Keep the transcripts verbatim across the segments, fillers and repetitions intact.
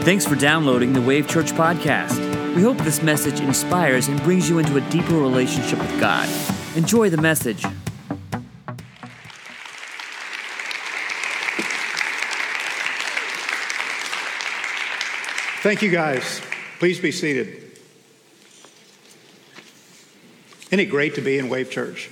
Thanks for downloading the Wave Church podcast. We hope this message inspires and brings you into a deeper relationship with God. Enjoy the message. Thank you, guys. Please be seated. Isn't it great to be in Wave Church?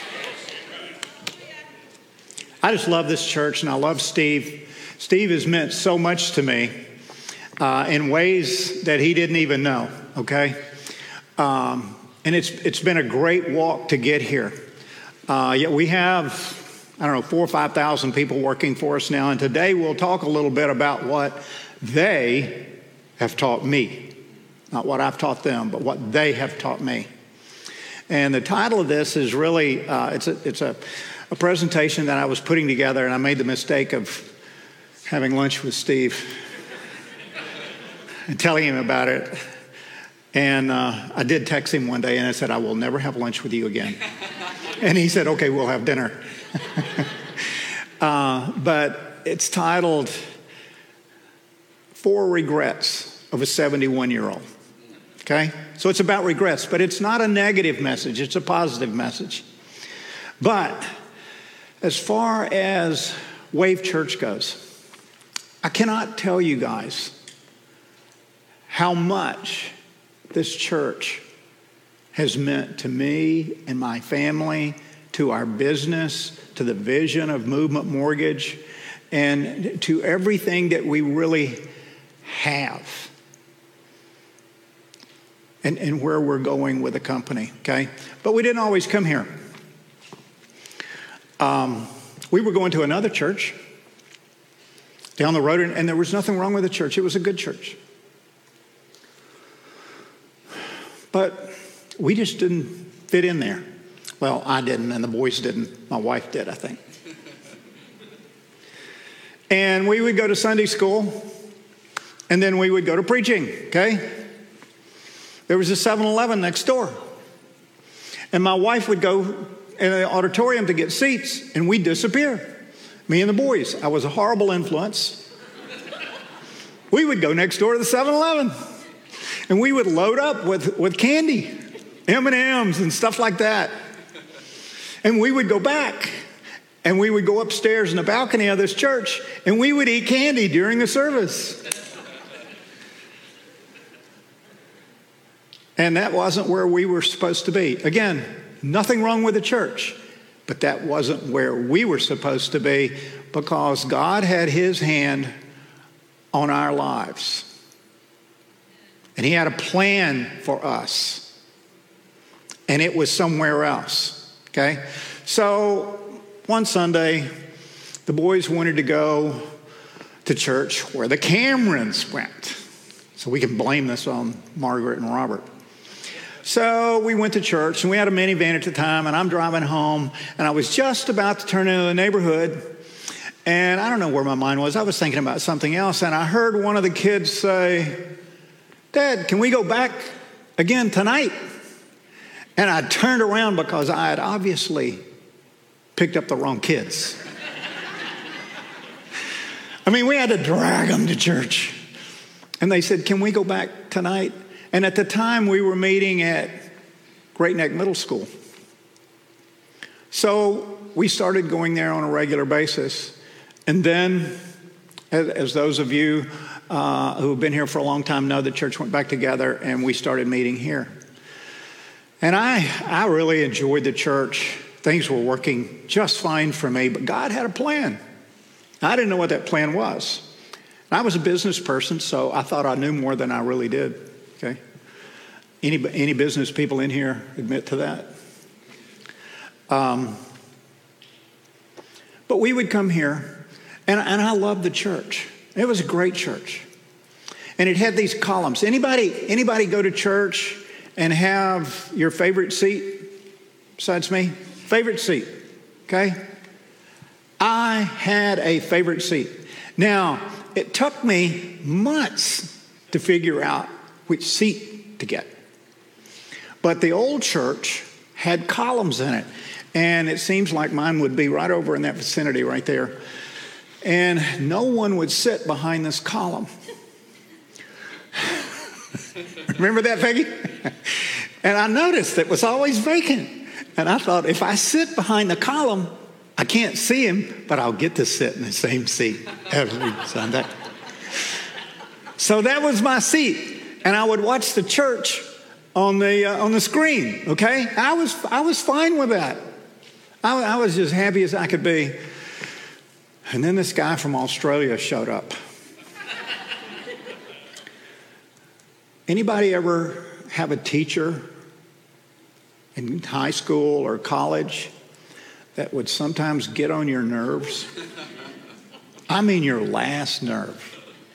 I just love this church, and I love Steve. Steve has meant so much to me uh, in ways that he didn't even know, okay? Um, and it's it's been a great walk to get here. Uh, yet we have, I don't know, four or five thousand people working for us now, and today we'll talk a little bit about what they have taught me. Not what I've taught them, but what they have taught me. And the title of this is really, uh, it's a it's a, a presentation that I was putting together, and I made the mistake of having lunch with Steve and telling him about it. And uh, I did text him one day, and I said, I will never have lunch with you again. And he said, okay, we'll have dinner. uh, but it's titled, Four Regrets of a seventy-one-Year-Old. Okay? So it's about regrets, but it's not a negative message. It's a positive message. But as far as Wave Church goes, I cannot tell you guys how much this church has meant to me and my family, to our business, to the vision of Movement Mortgage, and to everything that we really have. And, and where we're going with the company, okay? But we didn't always come here. Um, we were going to another church down the road, and, and there was nothing wrong with the church. It was a good church. But we just didn't fit in there. Well, I didn't, and the boys didn't. My wife did, I think. And we would go to Sunday school, and then we would go to preaching, okay? There was a seven eleven next door. And my wife would go in the auditorium to get seats, and we'd disappear. Me and the boys. I was a horrible influence. We would go next door to the seven eleven, and we would load up with, with candy, M and M's and stuff like that. And we would go back, and we would go upstairs in the balcony of this church, and we would eat candy during the service. And that wasn't where we were supposed to be. Again, nothing wrong with the church, but that wasn't where we were supposed to be, because God had his hand on our lives. And he had a plan for us. And it was somewhere else, okay? So one Sunday, the boys wanted to go to church where the Camerons went. So we can blame this on Margaret and Robert. So we went to church, and we had a minivan at the time, and I'm driving home, and I was just about to turn into the neighborhood, and I don't know where my mind was. I was thinking about something else, and I heard one of the kids say, Dad, can we go back again tonight? And I turned around because I had obviously picked up the wrong kids. I mean, we had to drag them to church. And they said, can we go back tonight? And at the time, we were meeting at Great Neck Middle School. So we started going there on a regular basis. And then, as, as those of you uh, who have been here for a long time know, the church went back together, and we started meeting here. And I, I really enjoyed the church. Things were working just fine for me, but God had a plan. I didn't know what that plan was. And I was a business person, so I thought I knew more than I really did. Okay. Any any business people in here admit to that? Um, but we would come here, and, and I loved the church. It was a great church. And it had these columns. Anybody, anybody go to church and have your favorite seat besides me? Favorite seat, okay? I had a favorite seat. Now, it took me months to figure out which seat to get. But the old church had columns in it. And it seems like mine would be right over in that vicinity right there. And no one would sit behind this column. Remember that, Peggy? And I noticed it was always vacant. And I thought, if I sit behind the column, I can't see him, but I'll get to sit in the same seat every Sunday. So that was my seat. And I would watch the church on the uh, on the screen, okay? I was I was fine with that. I, I was as happy as I could be. And then this guy from Australia showed up. Anybody ever have a teacher in high school or college that would sometimes get on your nerves? I mean your last nerve.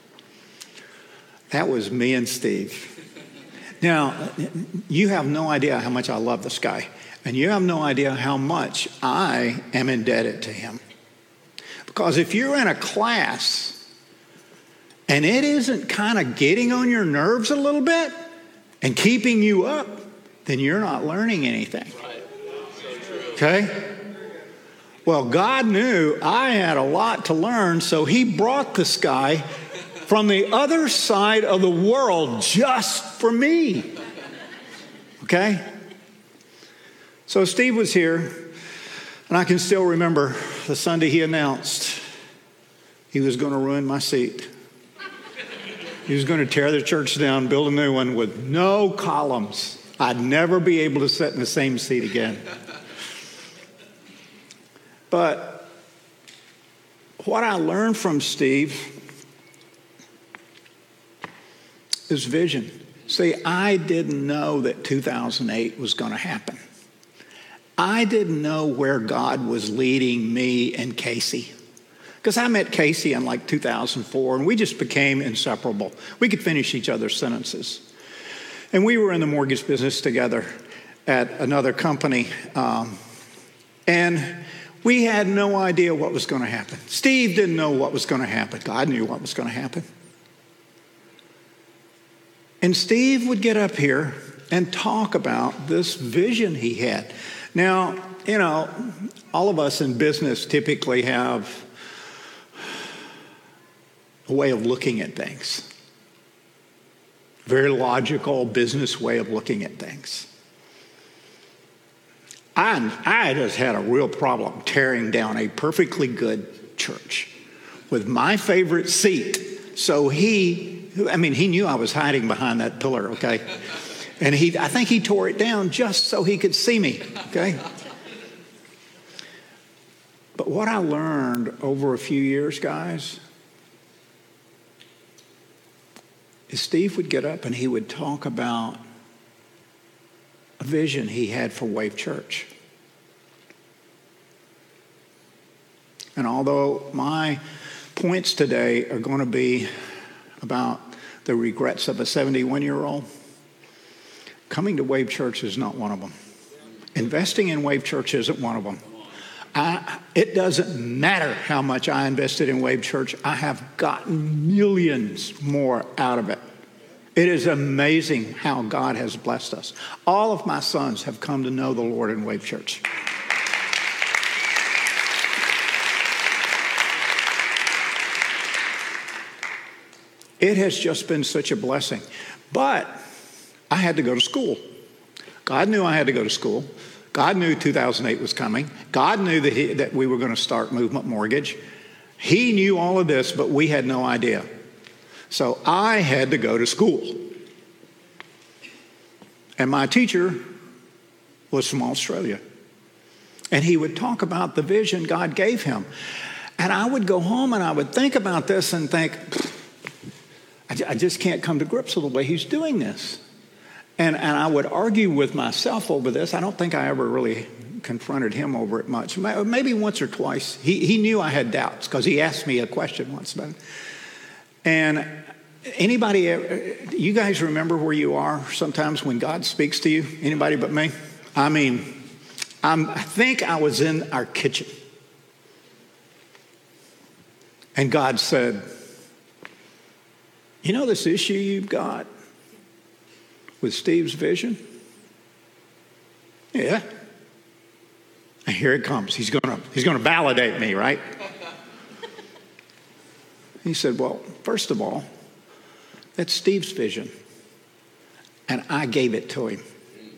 That was me and Steve. Now, you have no idea how much I love this guy, and you have no idea how much I am indebted to him. Because if you're in a class and it isn't kind of getting on your nerves a little bit and keeping you up, then you're not learning anything. Okay? Well, God knew I had a lot to learn, so he brought this guy from the other side of the world just for me. Okay? So Steve was here, and I can still remember the Sunday he announced he was going to ruin my seat. He was going to tear the church down, build a new one with no columns. I'd never be able to sit in the same seat again. But what I learned from Steve is vision. See, I didn't know that two thousand eight was going to happen. I didn't know where God was leading me and Casey. Because I met Casey in like two thousand four, and we just became inseparable. We could finish each other's sentences. And we were in the mortgage business together at another company. Um, and we had no idea what was going to happen. Steve didn't know what was going to happen. God knew what was going to happen. And Steve would get up here and talk about this vision he had. Now, you know, all of us in business typically have a way of looking at things. Very logical business way of looking at things. I, I just had a real problem tearing down a perfectly good church with my favorite seat. So he, I mean, he knew I was hiding behind that pillar, okay? And he, I think he tore it down just so he could see me, okay? But what I learned over a few years, guys, is Steve would get up and he would talk about a vision he had for Wave Church. And although my points today are going to be about the regrets of a seventy-one-year-old, coming to Wave Church is not one of them. Investing in Wave Church isn't one of them. I, it doesn't matter how much I invested in Wave Church. I have gotten millions more out of it. It is amazing how God has blessed us. All of my sons have come to know the Lord in Wave Church. It has just been such a blessing. But I had to go to school. God knew I had to go to school. God knew two thousand eight was coming. God knew that, he, that we were going to start Movement Mortgage. He knew all of this, but we had no idea. So I had to go to school. And my teacher was from Australia. And he would talk about the vision God gave him. And I would go home and I would think about this and think, I just can't come to grips with the way he's doing this. And, and I would argue with myself over this. I don't think I ever really confronted him over it much. Maybe once or twice. He, he knew I had doubts because he asked me a question once about it. And anybody, you guys remember where you are sometimes when God speaks to you? Anybody but me? I mean, I'm, I think I was in our kitchen. And God said, you know this issue you've got with Steve's vision? Yeah. And here it comes. He's going to he's going to validate me, right? He said, well, first of all, that's Steve's vision. and I gave it to him.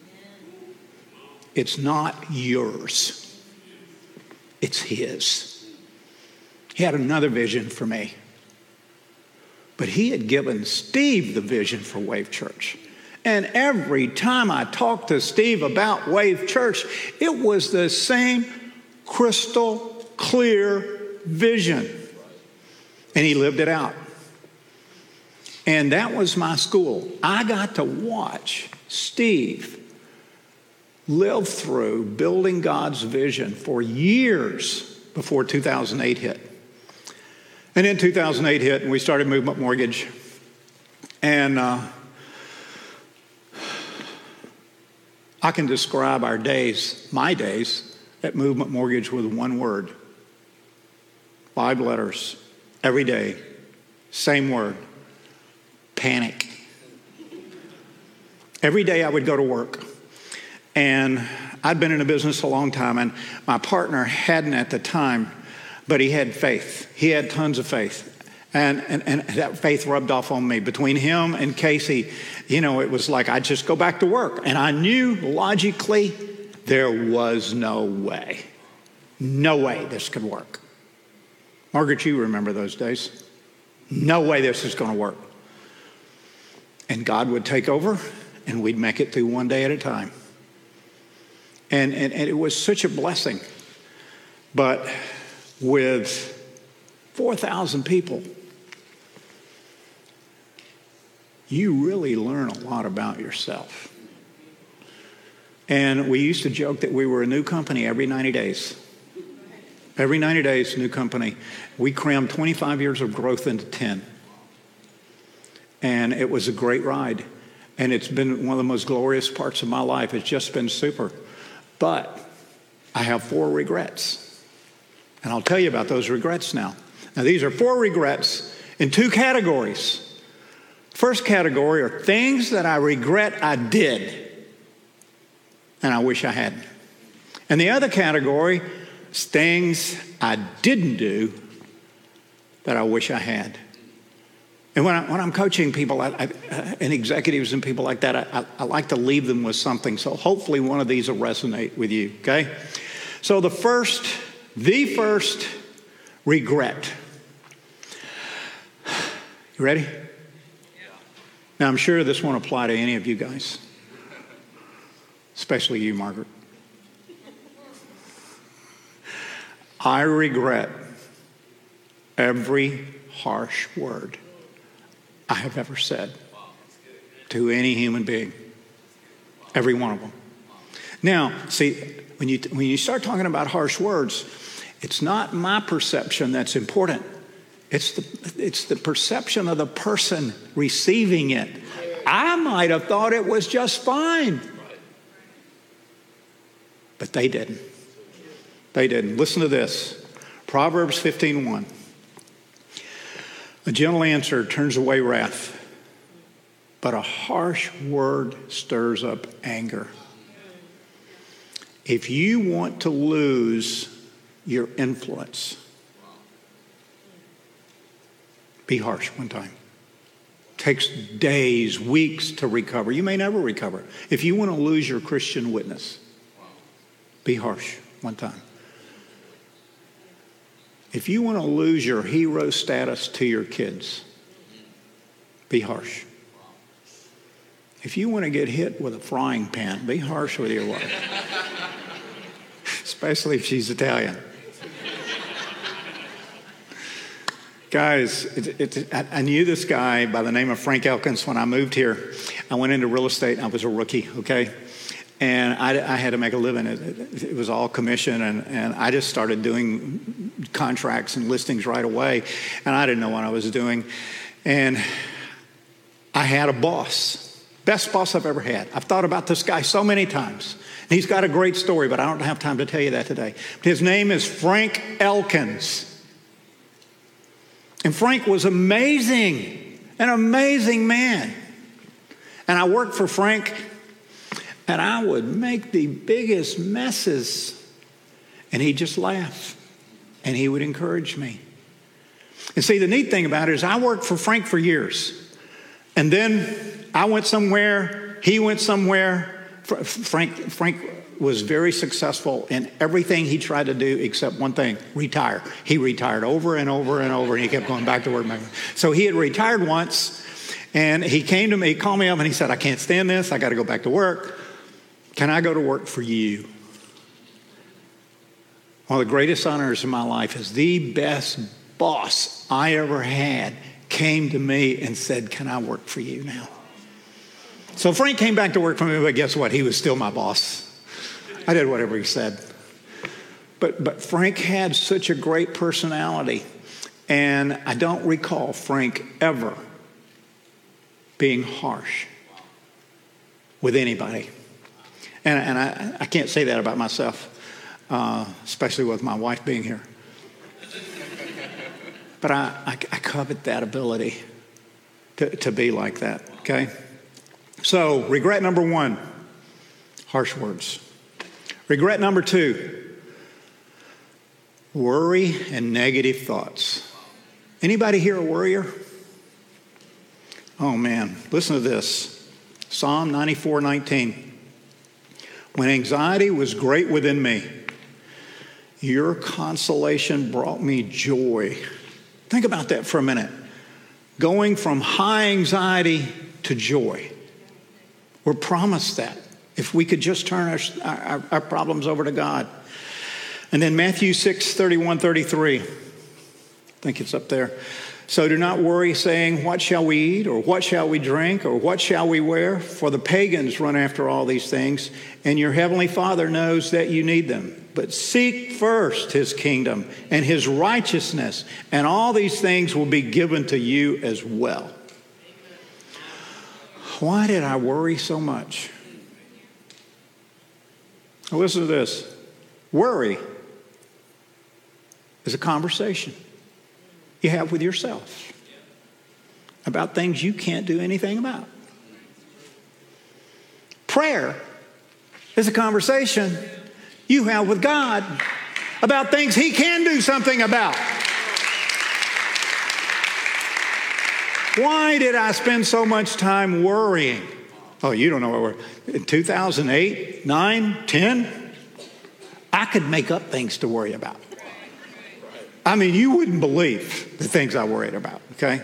It's not yours. It's his. He had another vision for me. But he had given Steve the vision for Wave Church. And every time I talked to Steve about Wave Church, it was the same crystal clear vision. And he lived it out. And that was my school. I got to watch Steve live through building God's vision for years before two thousand eight hit. And then two thousand eight hit, and we started Movement Mortgage. And uh, I can describe our days, my days, at Movement Mortgage with one word. Five letters, every day, same word, panic. Every day I would go to work. And I'd been in a business a long time, and my partner hadn't at the time, but he had faith. He had tons of faith. And, and, and that faith rubbed off on me. Between him and Casey, you know, it was like I'd just go back to work. And I knew logically there was no way. No way this could work. Margaret, you remember those days. No way this is going to work. And God would take over, and we'd make it through one day at a time. And, and, and it was such a blessing. But with four thousand people, you really learn a lot about yourself. And we used to joke that we were a new company every ninety days. Every ninety days, new company. We crammed twenty-five years of growth into ten. And it was a great ride. And it's been one of the most glorious parts of my life. It's just been super. But I have four regrets. And I'll tell you about those regrets now. Now, these are four regrets in two categories. First category are things that I regret I did, and I wish I hadn't. And the other category is things I didn't do that I wish I had. And when, I, when I'm coaching people I, I, and executives and people like that, I, I, I like to leave them with something. So hopefully one of these will resonate with you, okay? So the first, the first regret. You ready? Yeah. Now, I'm sure this won't apply to any of you guys, especially you, Margaret. I regret every harsh word I have ever said to any human being. Every one of them. Now, see, when you when you start talking about harsh words, it's not my perception that's important. It's the it's the perception of the person receiving it. I might have thought it was just fine, but they didn't. They didn't. Listen to this. Proverbs fifteen one. A gentle answer turns away wrath, but a harsh word stirs up anger. If you want to lose your influence, be harsh one time. Takes days, weeks to recover. You may never recover. If you want to lose your Christian witness, be harsh one time. If you want to lose your hero status to your kids, be harsh. If you want to get hit with a frying pan, be harsh with your wife. Especially if she's Italian. Guys, it, it, I, I knew this guy by the name of Frank Elkins when I moved here. I went into real estate. I was a rookie, okay? And I, I had to make a living. It, it, it was all commission, and, and I just started doing contracts and listings right away, and I didn't know what I was doing. And I had a boss, best boss I've ever had. I've thought about this guy so many times. And he's got a great story, but I don't have time to tell you that today. His name is Frank Elkins. And Frank was amazing, an amazing man. And I worked for Frank, and I would make the biggest messes, and he'd just laugh, and he would encourage me. And see, the neat thing about it is I worked for Frank for years, and then I went somewhere He went somewhere. Frank, Frank was very successful in everything he tried to do except one thing, retire. He retired over and over and over, and he kept going back to work. So he had retired once, and he came to me, he called me up, and he said, I can't stand this. I got to go back to work. Can I go to work for you? One of the greatest honors in my life is the best boss I ever had came to me and said, can I work for you now? So Frank came back to work for me, but guess what? He was still my boss. I did whatever he said. But, but Frank had such a great personality, and I don't recall Frank ever being harsh with anybody. And, and I, I can't say that about myself, uh, especially with my wife being here. But I, I, I covet that ability to, to be like that, okay? So, regret number one, harsh words. Regret number two, worry and negative thoughts. Anybody here a worrier? Oh man, listen to this. Psalm ninety-four nineteen. When anxiety was great within me, your consolation brought me joy. Think about that for a minute. Going from high anxiety to joy. We're promised that if we could just turn our, our, our problems over to God. And then Matthew six thirty-one thirty-three. I think it's up there. So do not worry, saying, what shall we eat, or what shall we drink, or what shall we wear? For the pagans run after all these things, and your heavenly Father knows that you need them. But seek first his kingdom and his righteousness, and all these things will be given to you as well. Why did I worry so much? Well, listen to this. Worry is a conversation you have with yourself about things you can't do anything about. Prayer is a conversation you have with God about things he can do something about. Why did I spend so much time worrying? Oh, you don't know what we're... In two thousand eight, nine, ten, I could make up things to worry about. I mean, you wouldn't believe the things I worried about, okay?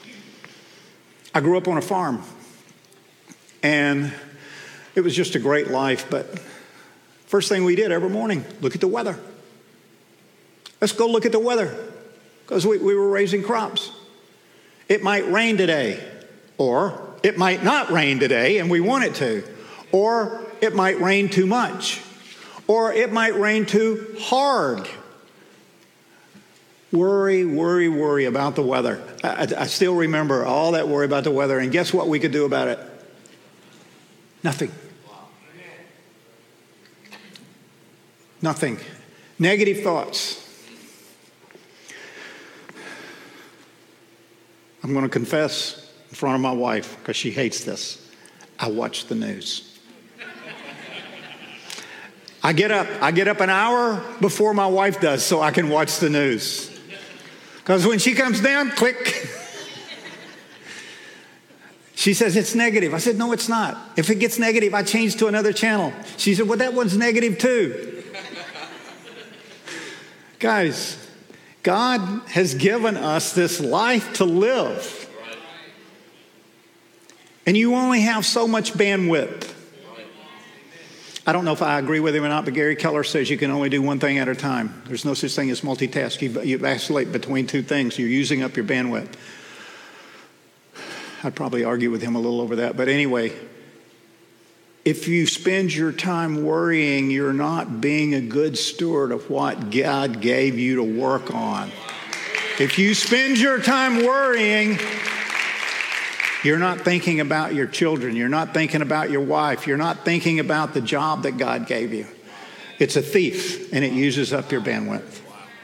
I grew up on a farm, and it was just a great life, but first thing we did every morning, look at the weather. Let's go look at the weather, because we, we were raising crops. It might rain today, or it might not rain today, and we want it to, or it might rain too much, or it might rain too hard. Worry, worry, worry about the weather. I, I still remember all that worry about the weather, and guess what we could do about it? Nothing. Nothing. Negative thoughts. I'm going to confess in front of my wife, because she hates this. I watch the news. I get up. I get up an hour before my wife does so I can watch the news. Because when she comes down, click. She says, it's negative. I said, no, it's not. If it gets negative, I change to another channel. She said, well, that one's negative too. Guys, God has given us this life to live. And you only have so much bandwidth. I don't know if I agree with him or not, but Gary Keller says you can only do one thing at a time. There's no such thing as multitask. You, you vacillate between two things. You're using up your bandwidth. I'd probably argue with him a little over that. But anyway, if you spend your time worrying, you're not being a good steward of what God gave you to work on. If you spend your time worrying, you're not thinking about your children. You're not thinking about your wife. You're not thinking about the job that God gave you. It's a thief, and it uses up your bandwidth.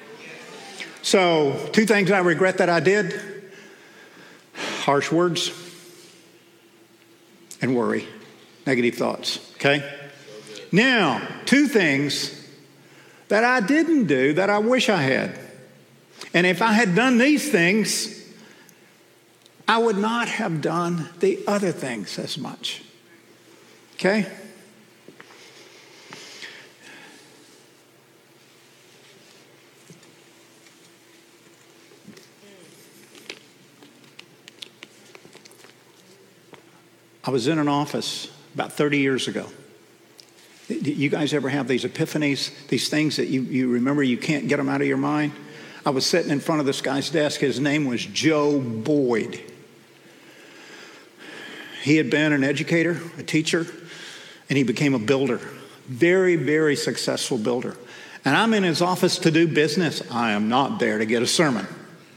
So, two things I regret that I did. Harsh words and worry. Negative thoughts, okay? Now, two things that I didn't do that I wish I had. And if I had done these things, I would not have done the other things as much. Okay? I was in an office about thirty years ago. You guys ever have these epiphanies, these things that you, you remember you can't get them out of your mind? I was sitting in front of this guy's desk. His name was Joe Boyd. He had been an educator, a teacher, and he became a builder. Very, very successful builder. And I'm in his office to do business. I am not there to get a sermon.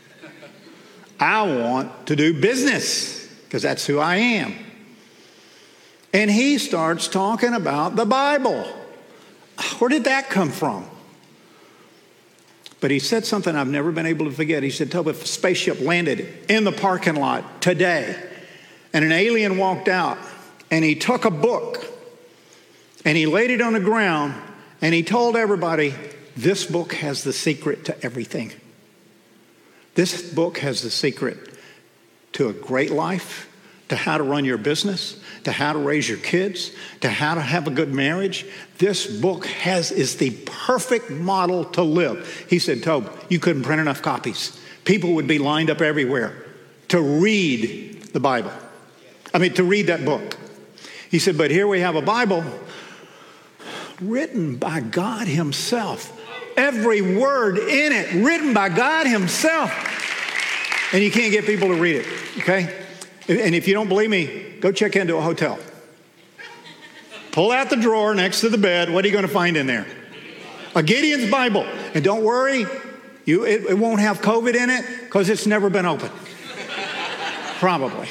I want to do business because that's who I am. And he starts talking about the Bible. Where did that come from? But he said something I've never been able to forget. He said, Toby, if a spaceship landed in the parking lot today and an alien walked out and he took a book and he laid it on the ground and he told everybody, this book has the secret to everything. This book has the secret to a great life, to how to run your business, to how to raise your kids, to how to have a good marriage. This book has is the perfect model to live. He said, Tobe, you couldn't print enough copies. People would be lined up everywhere to read the Bible. I mean, to read that book. He said, but here we have a Bible written by God himself. Every word in it written by God himself. And you can't get people to read it, okay? And if you don't believe me, go check into a hotel. Pull out the drawer next to the bed. What are you going to find in there? A Gideon's Bible. And don't worry, you, it, it won't have COVID in it because it's never been opened. Probably.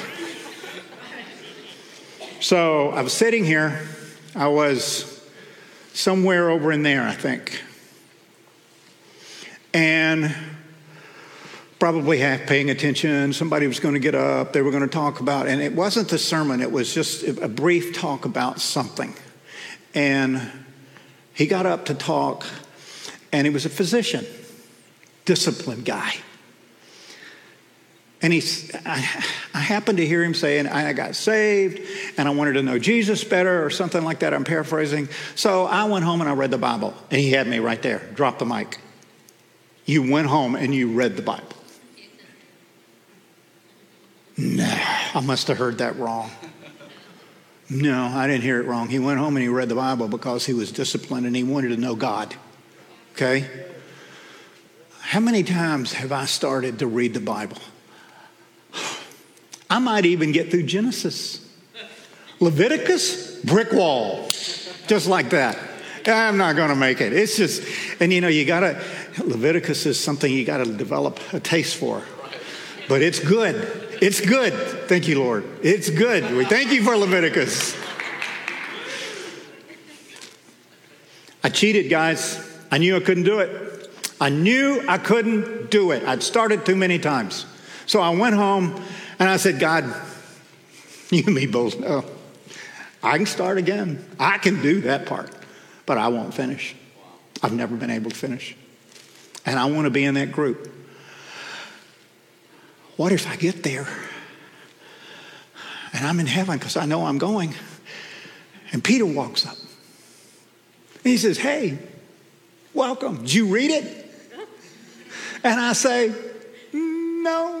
So I was sitting here. I was somewhere over in there, I think. And probably half paying attention. Somebody was going to get up. They were going to talk about, and it wasn't the sermon. It was just a brief talk about something. And he got up to talk, and he was a physician, disciplined guy. And he, I, I happened to hear him say, and I got saved, and I wanted to know Jesus better, or something like that. I'm paraphrasing. So I went home and I read the Bible, and he had me right there. Drop the mic. You went home and you read the Bible. No, I must have heard that wrong. No, I didn't hear it wrong. He went home and he read the Bible because he was disciplined and he wanted to know God. Okay? How many times have I started to read the Bible? I might even get through Genesis. Leviticus, brick wall. Just like that. I'm not going to make it. It's just, and you know, you got to, Leviticus is something you got to develop a taste for. But it's good. It's good. Thank you, Lord. It's good. We thank you for Leviticus. I cheated, guys. I knew I couldn't do it. I knew I couldn't do it. I'd started too many times. So I went home and I said, God, you and me both know. I can start again. I can do that part, but I won't finish. I've never been able to finish. And I want to be in that group. What if I get there and I'm in heaven because I know I'm going, and Peter walks up and he says, hey, welcome. Did you read it? And I say, no.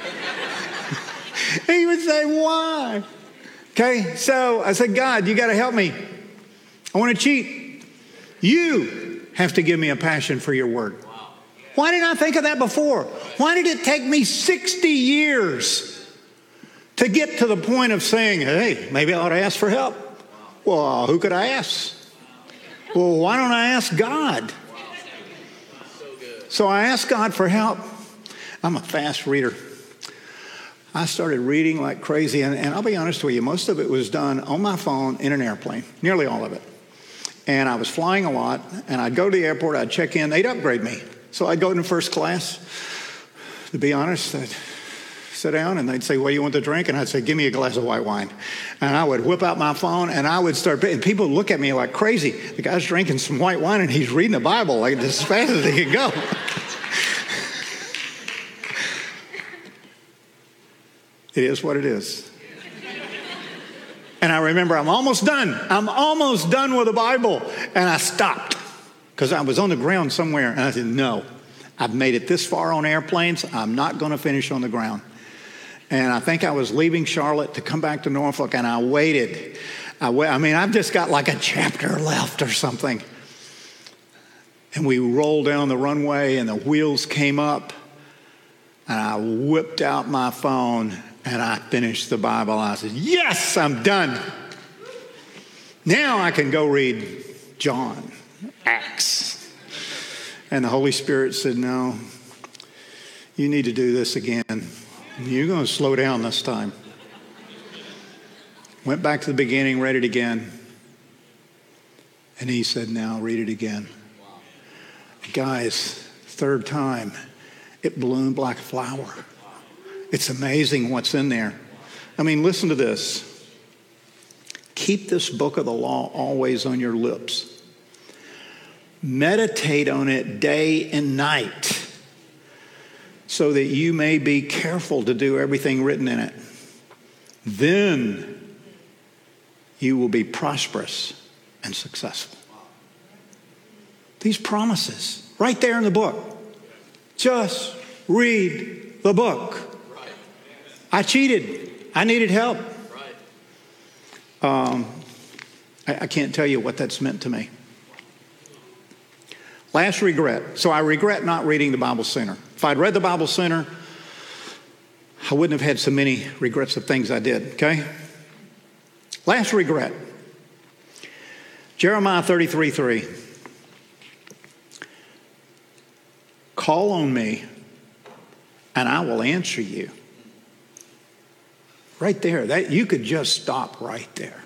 He would say, why? Okay, so I said, God, you got to help me. I want to cheat. You have to give me a passion for your word. Why didn't I think of that before? Why did it take me sixty years to get to the point of saying, hey, maybe I ought to ask for help? Well, who could I ask? Well, why don't I ask God? So I asked God for help. I'm a fast reader. I started reading like crazy, and, and I'll be honest with you, most of it was done on my phone in an airplane, nearly all of it. And I was flying a lot, and I'd go to the airport, I'd check in, they'd upgrade me. So I'd go in first class. To be honest, I'd sit down and they'd say, what do you want to drink? And I'd say, give me a glass of white wine. And I would whip out my phone and I would start, and people would look at me like crazy. The guy's drinking some white wine and he's reading the Bible like as fast as he could go. It is what it is. And I remember I'm almost done. I'm almost done with the Bible. And I stopped because I was on the ground somewhere. And I said, no, I've made it this far on airplanes. I'm not going to finish on the ground. And I think I was leaving Charlotte to come back to Norfolk, and I waited. I, wait, I mean, I've just got like a chapter left or something. And we rolled down the runway, and the wheels came up, and I whipped out my phone, and I finished the Bible. I said, yes, I'm done. Now I can go read John, Acts. And the Holy Spirit said, no, you need to do this again. You're going to slow down this time. Went back to the beginning, read it again. And he said, now read it again. Wow. Guys, third time, it bloomed like a flower. It's amazing what's in there. I mean, listen to this. Keep this book of the law always on your lips. Meditate on it day and night, so that you may be careful to do everything written in it. Then you will be prosperous and successful. These promises, right there in the book. Just read the book. I cheated. I needed help. Um, I, I can't tell you what that's meant to me. Last regret. So I regret not reading the Bible sooner. If I'd read the Bible sooner, I wouldn't have had so many regrets of things I did, okay? Last regret. Jeremiah thirty-three three. Call on me, and I will answer you. Right there. That you could just stop right there.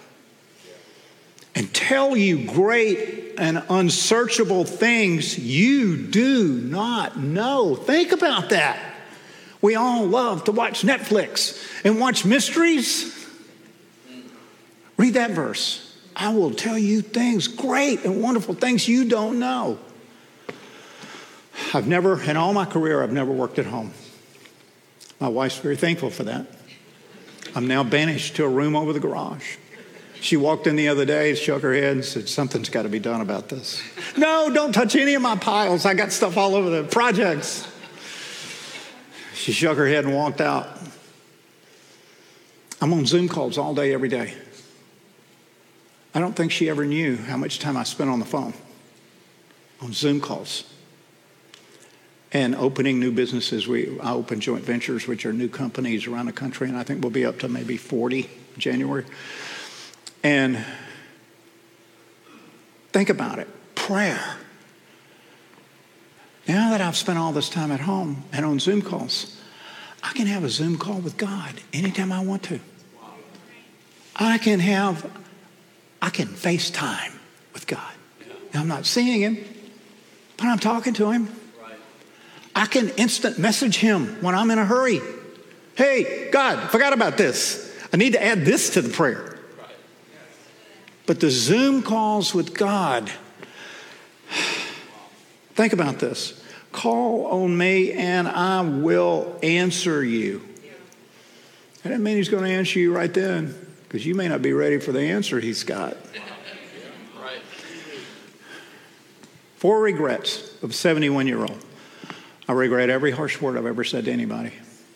And tell you great and unsearchable things you do not know. Think about that. We all love to watch Netflix and watch mysteries. Read that verse. I will tell you things, great and wonderful things you don't know. I've never, in all my career, I've never worked at home. My wife's very thankful for that. I'm now banished to a room over the garage. She walked in the other day, shook her head, and said, something's got to be done about this. No, don't touch any of my piles. I got stuff all over the projects. She shook her head and walked out. I'm on Zoom calls all day, every day. I don't think she ever knew how much time I spent on the phone, on Zoom calls. And opening new businesses. We, I open joint ventures, which are new companies around the country, and I think we'll be up to maybe forty in January. And think about it, prayer. Now that I've spent all this time at home and on Zoom calls, I can have a Zoom call with God anytime I want to. I can have, I can FaceTime with God. Now, I'm not seeing him, but I'm talking to him. I can instant message him when I'm in a hurry. Hey, God, forgot about this. I need to add this to the prayer. But the Zoom calls with God, think about this. Call on me and I will answer you. That doesn't mean he's going to answer you right then, because you may not be ready for the answer he's got. Four regrets of a seventy-one-year-old. I regret every harsh word I've ever said to anybody.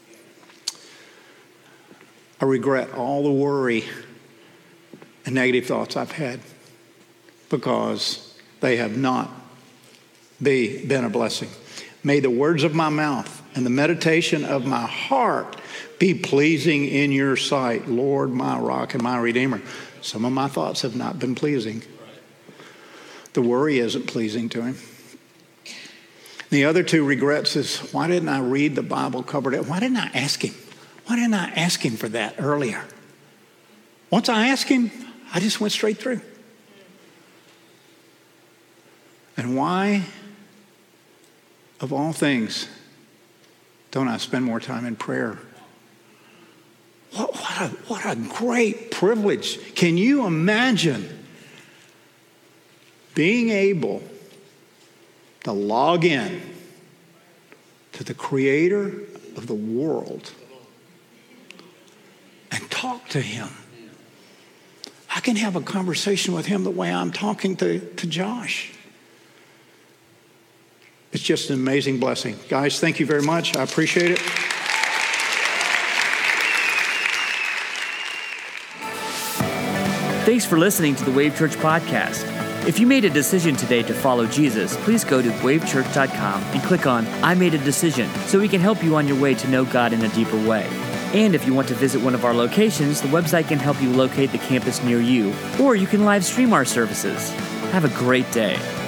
I regret all the worry and negative thoughts I've had because they have not be, been a blessing. May the words of my mouth and the meditation of my heart be pleasing in your sight, Lord, my rock and my redeemer. Some of my thoughts have not been pleasing. The worry isn't pleasing to him. The other two regrets is, why didn't I read the Bible covered it? Why didn't I ask him? Why didn't I ask him for that earlier? Once I asked him, I just went straight through. And why, of all things, don't I spend more time in prayer? What, what, a, what a great privilege. Can you imagine being able to log in to the creator of the world and talk to him I can have a conversation with him the way I'm talking to, to Josh. It's just an amazing blessing. Guys, thank you very much. I appreciate it. Thanks for listening to the Wave Church podcast. If you made a decision today to follow Jesus, please go to wave church dot com and click on I Made a Decision so we can help you on your way to know God in a deeper way. And if you want to visit one of our locations, the website can help you locate the campus near you, or you can live stream our services. Have a great day.